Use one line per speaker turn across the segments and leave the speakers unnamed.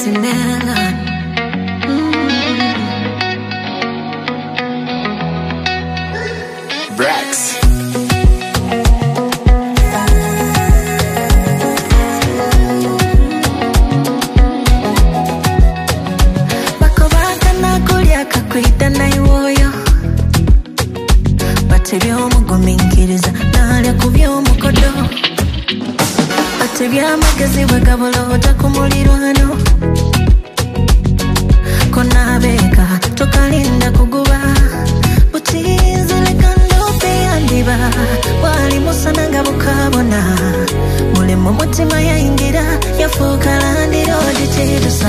Tracy Melon.
Brax.
Bakobaka nakulya kakwita naiwoyo bate by'omugumingiriza nalya ku by'omukodo bate by'amagezi bwegabulota ku mulirwano konabeeka tokalinda kuguba butizileka ndope yandiba wali musana nga bukabona mulemu mutima yayingira yafuuka landirodi kirusa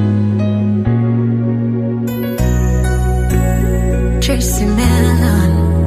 Tracy Melon.